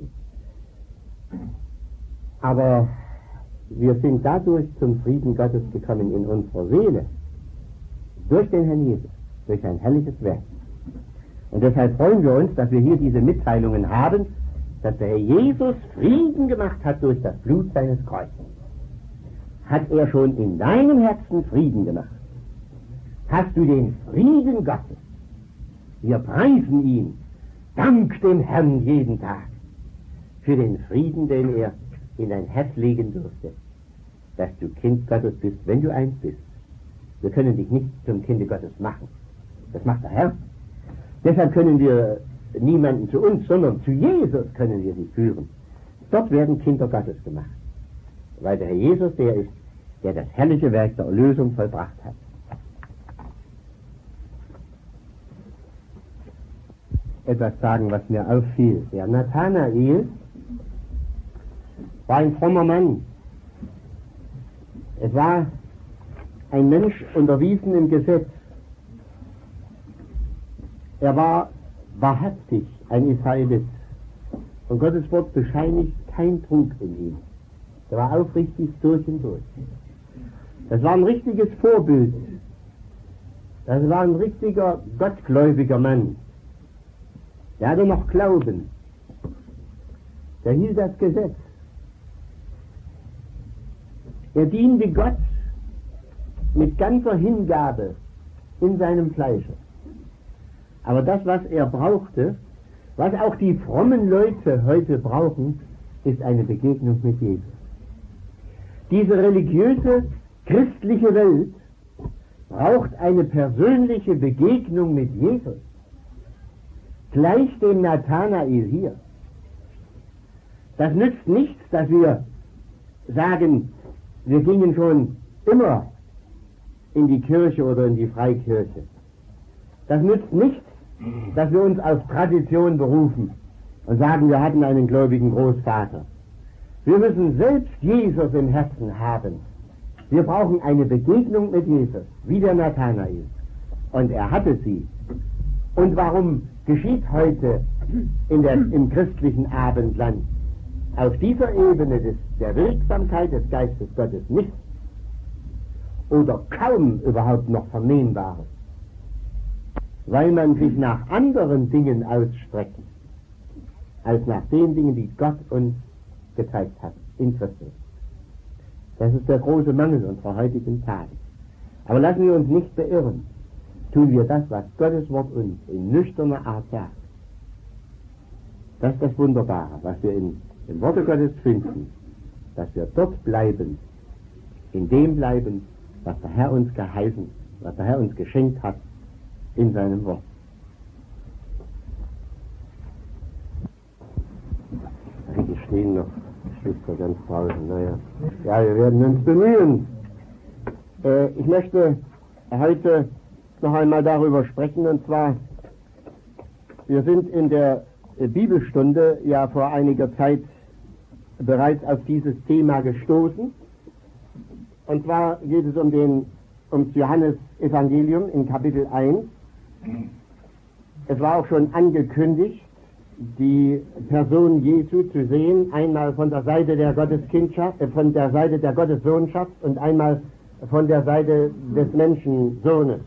Aber wir sind dadurch zum Frieden Gottes gekommen in unserer Seele, durch den Herrn Jesus, durch ein herrliches Werk. Und deshalb freuen wir uns, dass wir hier diese Mitteilungen haben, dass der Herr Jesus Frieden gemacht hat durch das Blut seines Kreuzes. Hat er schon in deinem Herzen Frieden gemacht? Hast du den Frieden Gottes? Wir preisen ihn, dank dem Herrn jeden Tag, für den Frieden, den er in dein Herz legen durfte, dass du Kind Gottes bist, wenn du eins bist. Wir können dich nicht zum Kinde Gottes machen. Das macht der Herr. Deshalb können wir niemanden zu uns, sondern zu Jesus können wir sie führen. Dort werden Kinder Gottes gemacht. Weil der Herr Jesus der ist, der das herrliche Werk der Erlösung vollbracht hat. Etwas sagen, was mir auffiel. Der Nathanael war ein frommer Mann. Es war ein Mensch unterwiesen im Gesetz. Er war wahrhaftig ein Israelit. Und Gottes Wort bescheinigt kein Trug in ihm. Er war aufrichtig durch und durch. Das war ein richtiges Vorbild. Das war ein richtiger gottgläubiger Mann. Der hatte noch Glauben. Der hielt das Gesetz. Er diente Gott mit ganzer Hingabe in seinem Fleische. Aber das, was er brauchte, was auch die frommen Leute heute brauchen, ist eine Begegnung mit Jesus. Diese religiöse, christliche Welt braucht eine persönliche Begegnung mit Jesus. Gleich dem Nathanael hier. Das nützt nichts, dass wir sagen, wir gingen schon immer in die Kirche oder in die Freikirche. Das nützt nichts, dass wir uns auf Tradition berufen und sagen, wir hatten einen gläubigen Großvater. Wir müssen selbst Jesus im Herzen haben. Wir brauchen eine Begegnung mit Jesus, wie der Nathanael. Und er hatte sie. Und warum geschieht heute in der, im christlichen Abendland auf dieser Ebene des, der Wirksamkeit des Geistes Gottes nichts oder kaum überhaupt noch Vernehmbares? Weil man sich nach anderen Dingen ausstreckt, als nach den Dingen, die Gott uns gezeigt hat, in Christus. Das ist der große Mangel unserer heutigen Tage. Aber lassen wir uns nicht beirren. Tun wir das, was Gottes Wort uns in nüchterner Art sagt. Das ist das Wunderbare, was wir in, im Worte Gottes finden, dass wir dort bleiben, in dem bleiben, was der Herr uns geheißen, was der Herr uns geschenkt hat, in seinem Wort. Hier stehen noch Geschwister ganz draußen, naja. Ja, wir werden uns bemühen. Äh, ich möchte heute noch einmal darüber sprechen, und zwar, wir sind in der Bibelstunde ja vor einiger Zeit bereits auf dieses Thema gestoßen, Und zwar geht es um den, ums Johannes-Evangelium in Kapitel eins. Es war auch schon angekündigt, die Person Jesu zu sehen, einmal von der Seite der Gotteskindschaft, äh, von der Seite der Gottessohnschaft und einmal von der Seite des Menschensohnes.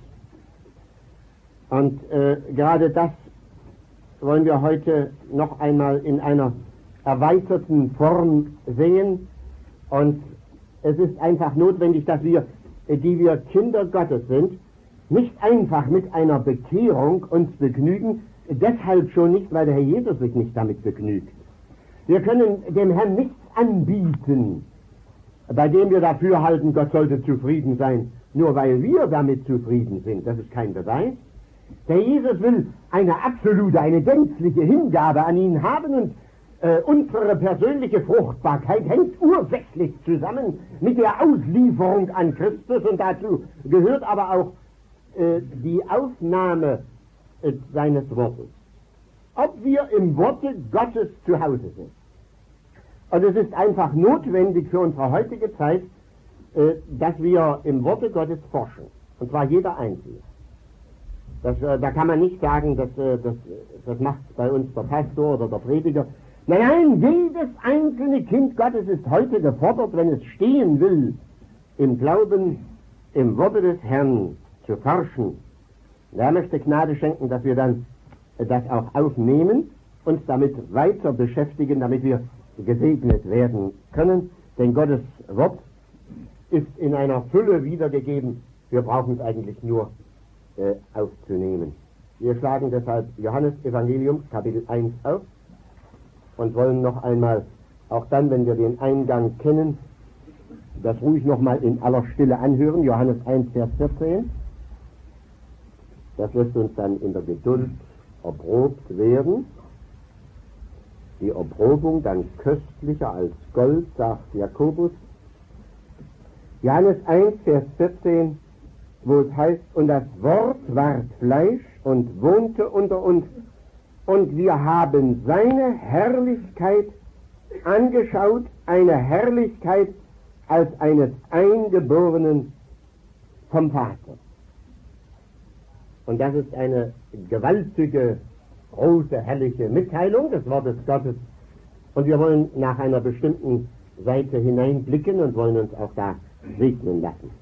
Und äh, gerade das wollen wir heute noch einmal in einer erweiterten Form sehen. Und es ist einfach notwendig, dass wir, die wir Kinder Gottes sind, nicht einfach mit einer Bekehrung uns begnügen, deshalb schon nicht, weil der Herr Jesus sich nicht damit begnügt. Wir können dem Herrn nichts anbieten, bei dem wir dafür halten, Gott sollte zufrieden sein, nur weil wir damit zufrieden sind. Das ist kein Beweis. Der Jesus will eine absolute, eine gänzliche Hingabe an ihn haben, und äh, unsere persönliche Fruchtbarkeit hängt ursächlich zusammen mit der Auslieferung an Christus, und dazu gehört aber auch äh, die Aufnahme äh, seines Wortes. Ob wir im Worte Gottes zu Hause sind. Und es ist einfach notwendig für unsere heutige Zeit, äh, dass wir im Worte Gottes forschen. Und zwar jeder Einzelne. Das, äh, da kann man nicht sagen, dass, äh, das, das macht bei uns der Pastor oder der Prediger. Nein, nein, jedes einzelne Kind Gottes ist heute gefordert, wenn es stehen will, im Glauben, im Worte des Herrn zu forschen. Er möchte Gnade schenken, dass wir dann äh, das auch aufnehmen, uns damit weiter beschäftigen, damit wir gesegnet werden können. Denn Gottes Wort ist in einer Fülle wiedergegeben. Wir brauchen es eigentlich nur Äh, aufzunehmen. Wir schlagen deshalb Johannes Evangelium Kapitel eins auf und wollen noch einmal, auch dann, wenn wir den Eingang kennen, das ruhig noch mal in aller Stille anhören. Johannes eins, Vers vierzehn. Das lässt uns dann in der Geduld erprobt werden. Die Erprobung dann köstlicher als Gold, sagt Jakobus. Johannes eins, Vers vierzehn, wo es heißt, und das Wort ward Fleisch und wohnte unter uns, und wir haben seine Herrlichkeit angeschaut, eine Herrlichkeit als eines Eingeborenen vom Vater. Und das ist eine gewaltige, große, herrliche Mitteilung des Wortes Gottes. Und wir wollen nach einer bestimmten Seite hineinblicken und wollen uns auch da segnen lassen.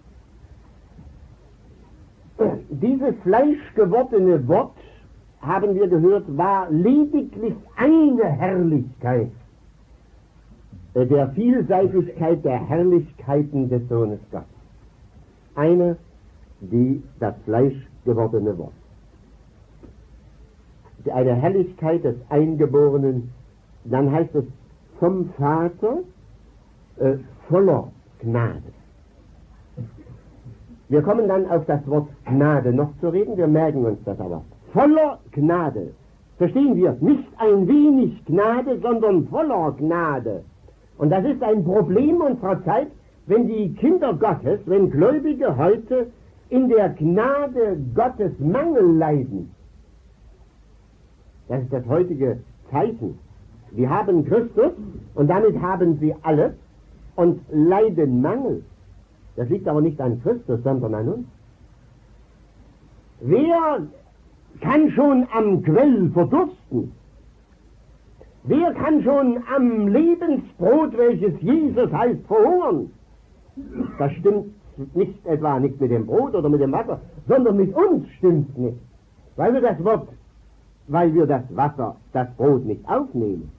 Dieses fleischgewordene Wort, haben wir gehört, war lediglich eine Herrlichkeit der Vielseitigkeit der Herrlichkeiten des Sohnes Gottes. Eine, die das fleischgewordene Wort. Eine Herrlichkeit des Eingeborenen, dann heißt es vom Vater äh, voller Gnade. Wir kommen dann auf das Wort Gnade noch zu reden, wir merken uns das aber. Voller Gnade. Verstehen wir es? Nicht ein wenig Gnade, sondern voller Gnade. Und das ist ein Problem unserer Zeit, wenn die Kinder Gottes, wenn Gläubige heute in der Gnade Gottes Mangel leiden. Das ist das heutige Zeichen. Wir haben Christus und damit haben sie alles und leiden Mangel. Das liegt aber nicht an Christus, sondern an uns. Wer kann schon am Quell verdursten? Wer kann schon am Lebensbrot, welches Jesus heißt, verhungern? Das stimmt nicht etwa nicht mit dem Brot oder mit dem Wasser, sondern mit uns stimmt nicht. Weil wir das Wort, weil wir das Wasser, das Brot nicht aufnehmen.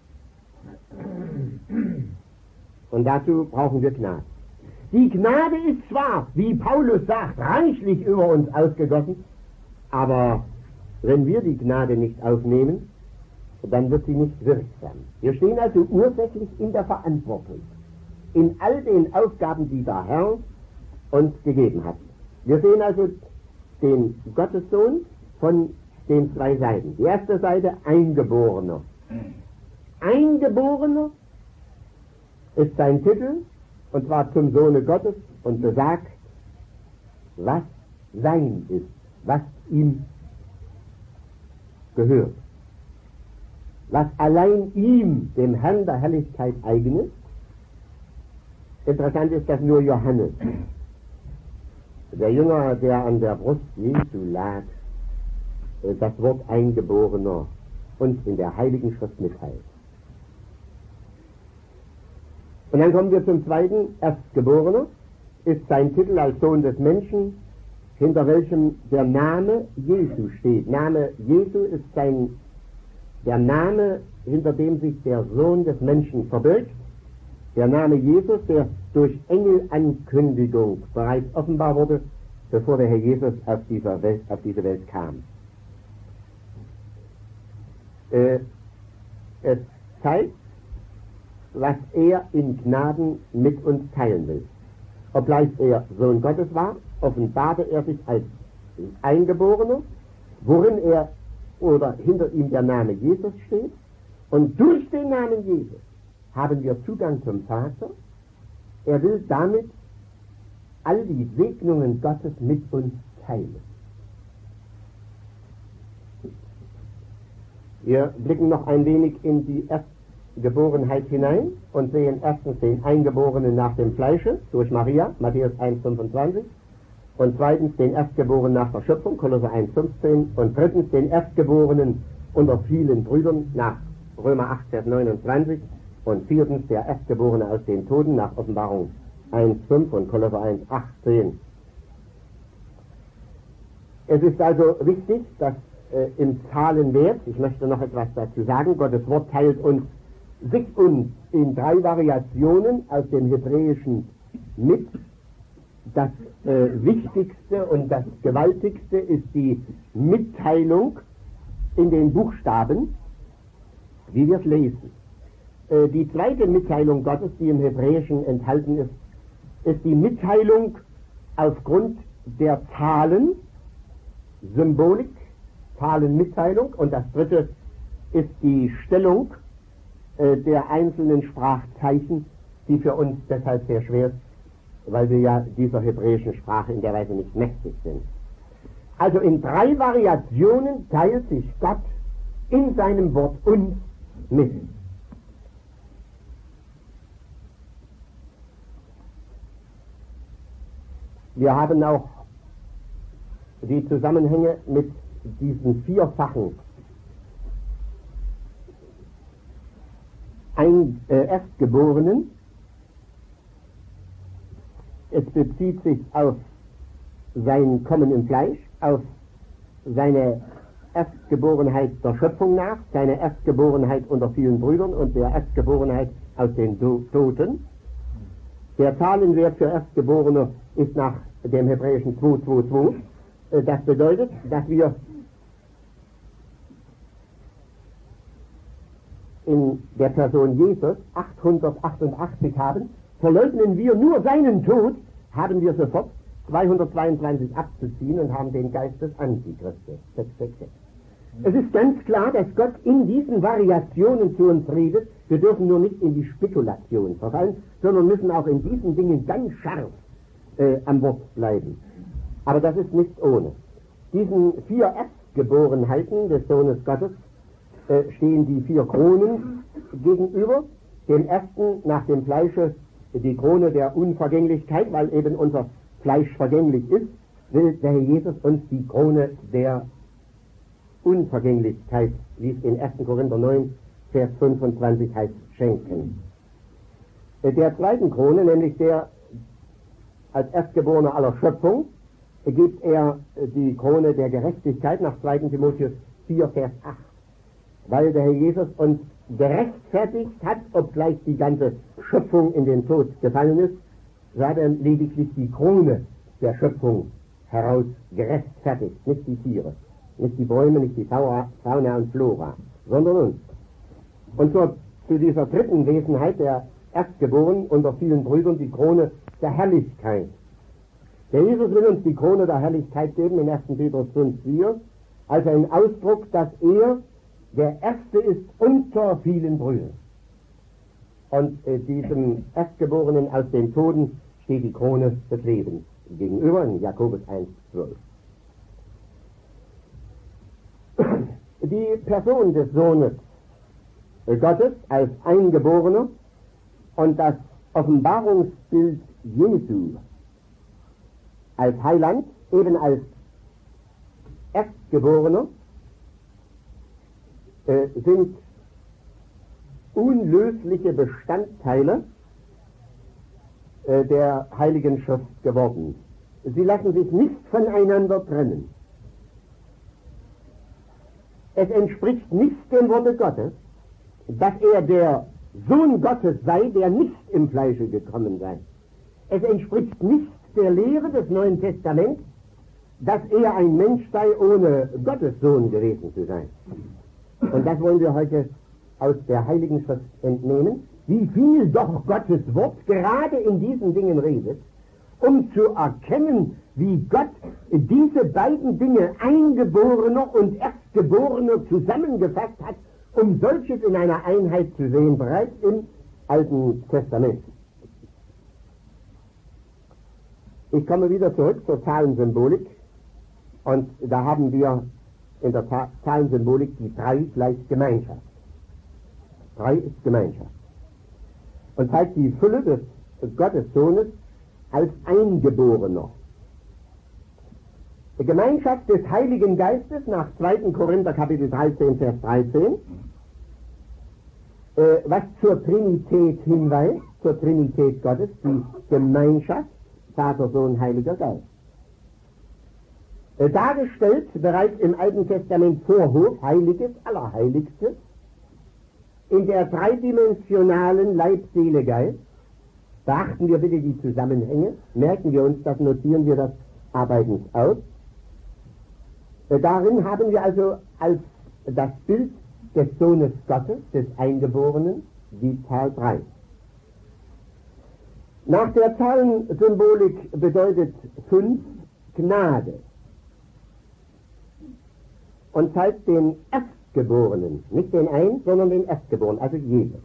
Und dazu brauchen wir Gnade. Die Gnade ist zwar, wie Paulus sagt, reichlich über uns ausgegossen, aber wenn wir die Gnade nicht aufnehmen, dann wird sie nicht wirksam. Wir stehen also ursächlich in der Verantwortung, in all den Aufgaben, die der Herr uns gegeben hat. Wir sehen also den Gottessohn von den zwei Seiten. Die erste Seite, Eingeborener. Eingeborener ist sein Titel, und zwar zum Sohne Gottes, und besagt, was sein ist, was ihm gehört. Was allein ihm, dem Herrn der Herrlichkeit, eigen ist. Interessant ist, dass nur Johannes, der Jünger, der an der Brust Jesu lag, das Wort Eingeborener uns in der Heiligen Schrift mitteilt. Und dann kommen wir zum zweiten, Erstgeborener, ist sein Titel als Sohn des Menschen, hinter welchem der Name Jesu steht. Name Jesu ist sein, der Name, hinter dem sich der Sohn des Menschen verbirgt. Der Name Jesus, der durch Engelankündigung bereits offenbar wurde, bevor der Herr Jesus auf, dieser Welt, auf diese Welt kam. Äh, es zeigt, was er in Gnaden mit uns teilen will. Obgleich er Sohn Gottes war, offenbarte er sich als Eingeborener, worin er oder hinter ihm der Name Jesus steht, und durch den Namen Jesus haben wir Zugang zum Vater. Er will damit all die Segnungen Gottes mit uns teilen. Wir blicken noch ein wenig in die Erstgeborenheit hinein und sehen erstens den Eingeborenen nach dem Fleische durch Maria, Matthäus eins fünfundzwanzig, und zweitens den Erstgeborenen nach der Schöpfung, Kolosser eins fünfzehn, und drittens den Erstgeborenen unter vielen Brüdern nach Römer acht, Vers neunundzwanzig, und viertens der Erstgeborene aus den Toten nach Offenbarung eins fünf und Kolosser eins achtzehn. Es ist also wichtig, dass äh, im Zahlenwert, ich möchte noch etwas dazu sagen, Gottes Wort teilt uns, sich uns in drei Variationen aus dem Hebräischen mit. Das äh, Wichtigste und das Gewaltigste ist die Mitteilung in den Buchstaben, wie wir es lesen. Äh, die zweite Mitteilung Gottes, die im Hebräischen enthalten ist, ist die Mitteilung aufgrund der Zahlen, Symbolik, Zahlenmitteilung, und das dritte ist die Stellung äh, der einzelnen Sprachzeichen, die für uns deshalb sehr schwer ist, weil wir ja dieser hebräischen Sprache in der Weise nicht mächtig sind. Also in drei Variationen teilt sich Gott in seinem Wort uns mit. Wir haben auch die Zusammenhänge mit diesen vierfachen Ein, äh, Erstgeborenen. Es bezieht sich auf sein Kommen im Fleisch, auf seine Erstgeborenheit der Schöpfung nach, seine Erstgeborenheit unter vielen Brüdern und der Erstgeborenheit aus den Do- Toten. Der Zahlenwert für Erstgeborene ist nach dem Hebräischen zweihundertzweiundzwanzig. Das bedeutet, dass wir in der Person Jesus achthundertachtundachtzig haben. Verleugnen wir nur seinen Tod, haben wir sofort zweihundertzweiundzwanzig abzuziehen und haben den Geist des Antichristus. sechs sechs sechs. Es ist ganz klar, dass Gott in diesen Variationen zu uns redet. Wir dürfen nur nicht in die Spekulation verfallen, sondern müssen auch in diesen Dingen ganz scharf äh, am Wort bleiben. Aber das ist nicht ohne. Diesen vier Erstgeborenheiten des Sohnes Gottes äh, stehen die vier Kronen gegenüber. Dem ersten nach dem Fleische die Krone der Unvergänglichkeit, weil eben unser Fleisch vergänglich ist, will der Herr Jesus uns die Krone der Unvergänglichkeit, wie es in ersten Korinther neun, Vers fünfundzwanzig heißt, schenken. Der zweiten Krone, nämlich der als Erstgeborener aller Schöpfung, gibt er die Krone der Gerechtigkeit nach zweiten Timotheus vier, Vers acht. Weil der Herr Jesus uns gerechtfertigt hat, obgleich die ganze Schöpfung in den Tod gefallen ist, so hat er lediglich die Krone der Schöpfung heraus gerechtfertigt, nicht die Tiere, nicht die Bäume, nicht die Fauna und Flora, sondern uns. Und so zu dieser dritten Wesenheit der Erstgeborenen unter vielen Brüdern die Krone der Herrlichkeit. Der Jesus will uns die Krone der Herrlichkeit geben in ersten Petrus fünf, vier, als ein Ausdruck, dass er der Erste ist unter vielen Brüdern. Und äh, diesem Erstgeborenen aus den Toten steht die Krone des Lebens gegenüber in Jakobus eins, zwölf. Die Person des Sohnes Gottes als Eingeborener und das Offenbarungsbild Jesu als Heiland, eben als Erstgeborener, äh, sind unlösliche Bestandteile äh, der Heiligen Schrift geworden. Sie lassen sich nicht voneinander trennen. Es entspricht nicht dem Worte Gottes, dass er der Sohn Gottes sei, der nicht im Fleische gekommen sei. Es entspricht nicht der Lehre des Neuen Testaments, dass er ein Mensch sei, ohne Gottes Sohn gewesen zu sein. Und das wollen wir heute aus der Heiligen Schrift entnehmen, wie viel doch Gottes Wort gerade in diesen Dingen redet, um zu erkennen, wie Gott diese beiden Dinge, Eingeborener und Erstgeborener, zusammengefasst hat, um solches in einer Einheit zu sehen, bereits im Alten Testament. Ich komme wieder zurück zur Zahlensymbolik, und da haben wir in der Zahlensymbolik die drei gleich Gemeinschaft. Drei ist Gemeinschaft. Und zeigt die Fülle des Gottessohnes als Eingeborener. Die Gemeinschaft des Heiligen Geistes nach zweiten Korinther Kapitel dreizehn, Vers dreizehn, äh, was zur Trinität hinweist, zur Trinität Gottes, die Gemeinschaft, Vater, Sohn, Heiliger Geist. Äh, dargestellt bereits im Alten Testament Vorhof, Heiliges, Allerheiligstes, in der dreidimensionalen Leib, Seele, Geist. Beachten wir bitte die Zusammenhänge, merken wir uns das, notieren wir das arbeitens aus. Äh, darin haben wir also als das Bild des Sohnes Gottes, des Eingeborenen, die Zahl drei. Nach der Zahlensymbolik bedeutet fünf Gnade und zeigt den Erstgeborenen, nicht den einen, sondern den Erstgeborenen, also Jesus.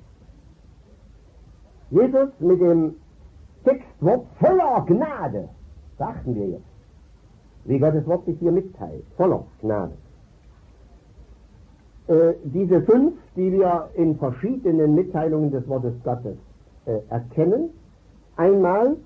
Jesus mit dem Textwort voller Gnade, beachten wir jetzt, wie Gottes Wort sich hier mitteilt, voller Gnade. Äh, diese fünf, die wir in verschiedenen Mitteilungen des Wortes Gottes äh, erkennen, einmal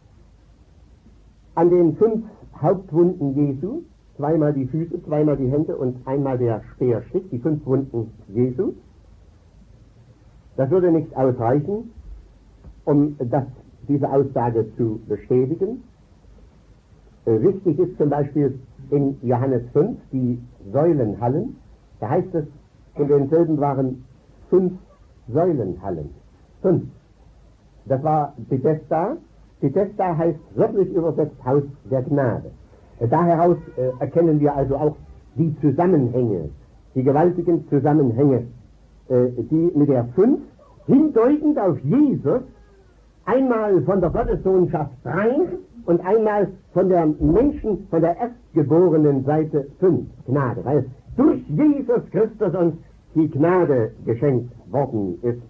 an den fünf Hauptwunden Jesu, zweimal die Füße, zweimal die Hände und einmal der Speerstich, die fünf Wunden Jesu. Das würde nicht ausreichen, um das, diese Aussage zu bestätigen. Äh, wichtig ist zum Beispiel in Johannes fünf die Säulenhallen. Da heißt es, in denselben waren fünf Säulenhallen. Fünf. Das war Bethesda. Bethesda heißt wörtlich übersetzt Haus der Gnade. Äh, da heraus äh, erkennen wir also auch die Zusammenhänge, die gewaltigen Zusammenhänge, äh, die mit der fünf hindeutend auf Jesus einmal von der Gottessohnschaft rein und einmal von der Menschen, von der erstgeborenen Seite fünf Gnade, weil durch Jesus Christus uns die Gnade geschenkt worden ist.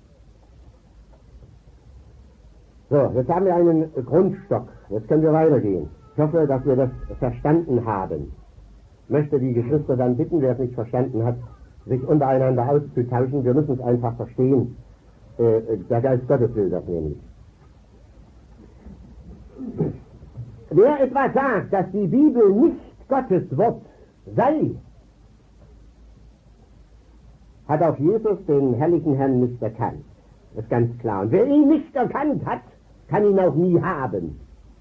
So, jetzt haben wir einen Grundstock. Jetzt können wir weitergehen. Ich hoffe, dass wir das verstanden haben. Ich möchte die Geschwister dann bitten, wer es nicht verstanden hat, sich untereinander auszutauschen. Wir müssen es einfach verstehen. Äh, der Geist Gottes will das nämlich. Wer etwa sagt, dass die Bibel nicht Gottes Wort sei, hat auf Jesus den herrlichen Herrn nicht erkannt. Das ist ganz klar. Und wer ihn nicht erkannt hat, kann ihn auch nie haben.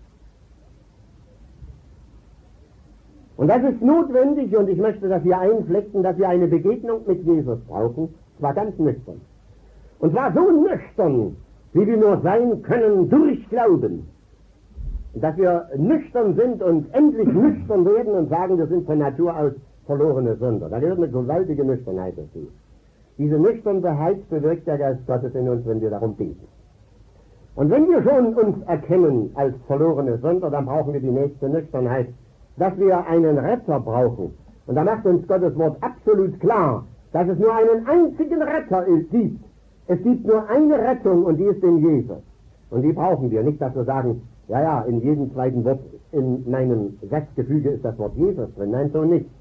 Und das ist notwendig, und ich möchte das hier einflechten, dass wir eine Begegnung mit Jesus brauchen, zwar ganz nüchtern. Und zwar so nüchtern, wie wir nur sein können durch Glauben. Dass wir nüchtern sind und endlich nüchtern werden und sagen, wir sind von Natur aus verlorene Sünder. Da gehört eine gewaltige Nüchternheit dazu. Diese Nüchternheit bewirkt der Geist Gottes in uns, wenn wir darum beten. Und wenn wir schon uns erkennen als verlorene Sünder, dann brauchen wir die nächste Nüchternheit, dass wir einen Retter brauchen. Und da macht uns Gottes Wort absolut klar, dass es nur einen einzigen Retter gibt. Es gibt nur eine Rettung, und die ist in Jesus. Und die brauchen wir. Nicht, dass wir sagen, ja, ja, in jedem zweiten Wort in meinem Satzgefüge ist das Wort Jesus drin. Nein, so nicht.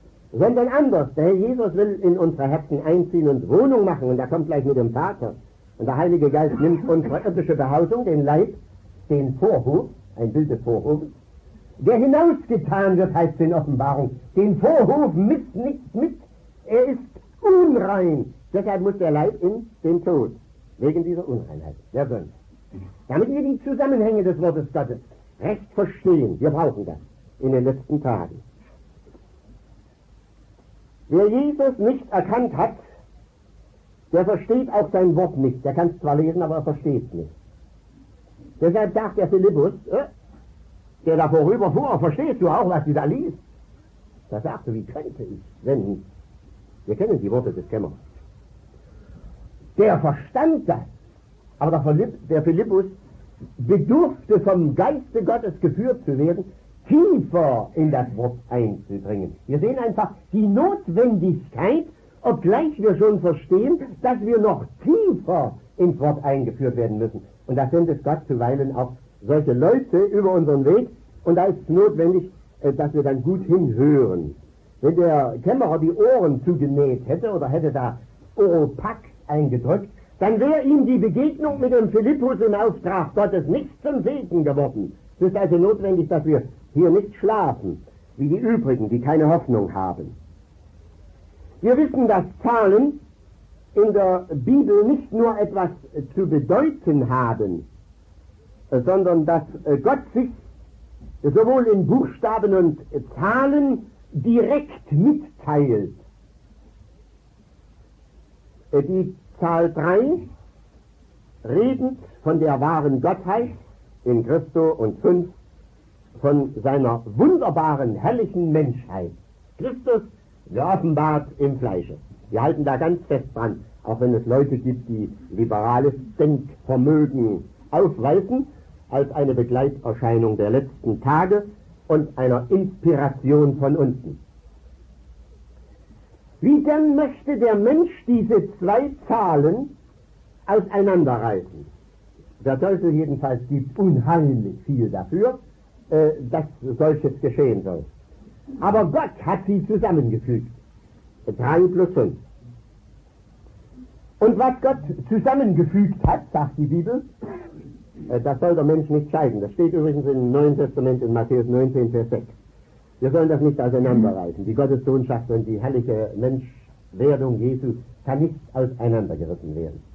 Sondern anders. Der Herr Jesus will in unsere Herzen einziehen und Wohnung machen, und er kommt gleich mit dem Vater. Und der Heilige Geist nimmt unsere irdische Behausung, den Leib, den Vorhof, ein Bild des Vorhofes, der hinausgetan wird, heißt in Offenbarung. Den Vorhof misst nicht mit, er ist unrein. Deshalb muss der Leib in den Tod, wegen dieser Unreinheit. Wer sonst? Damit wir die Zusammenhänge des Wortes Gottes recht verstehen, wir brauchen das in den letzten Tagen. Wer Jesus nicht erkannt hat, der versteht auch sein Wort nicht. Der kann es zwar lesen, aber er versteht es nicht. Deshalb sagt der Philippus, äh, der da vorüberfuhr, verstehst du auch, was du da liest? Da sagte, wie könnte ich, wenn, wir kennen die Worte des Kämmerers. Der verstand das, aber der, Philipp, der Philippus bedurfte vom Geiste Gottes geführt zu werden, tiefer in das Wort einzudringen. Wir sehen einfach die Notwendigkeit, obgleich wir schon verstehen, dass wir noch tiefer ins Wort eingeführt werden müssen. Und da sendet Gott zuweilen auch solche Leute über unseren Weg, und da ist es notwendig, dass wir dann gut hinhören. Wenn der Kämmerer die Ohren zugenäht hätte oder hätte da Oropax eingedrückt, dann wäre ihm die Begegnung mit dem Philippus im Auftrag Gottes nicht zum Segen geworden. Es ist also notwendig, dass wir hier nicht schlafen, wie die übrigen, die keine Hoffnung haben. Wir wissen, dass Zahlen in der Bibel nicht nur etwas zu bedeuten haben, sondern dass Gott sich sowohl in Buchstaben und Zahlen direkt mitteilt. Die Zahl drei redet von der wahren Gottheit in Christo und fünf von seiner wunderbaren, herrlichen Menschheit. Christus geoffenbart im Fleische. Wir halten da ganz fest dran, auch wenn es Leute gibt, die liberales Denkvermögen aufweisen, als eine Begleiterscheinung der letzten Tage und einer Inspiration von unten. Wie denn möchte der Mensch diese zwei Zahlen auseinanderreißen? Der Teufel jedenfalls gibt unheimlich viel dafür, äh, dass solches geschehen soll. Aber Gott hat sie zusammengefügt. Drei plus fünf. Und was Gott zusammengefügt hat, sagt die Bibel, äh, das soll der Mensch nicht scheiden. Das steht übrigens im Neuen Testament in Matthäus neunzehn, Vers sechs. Wir sollen das nicht auseinanderreißen. Die Gottessohnschaft und die herrliche Menschwerdung Jesu kann nicht auseinandergerissen werden.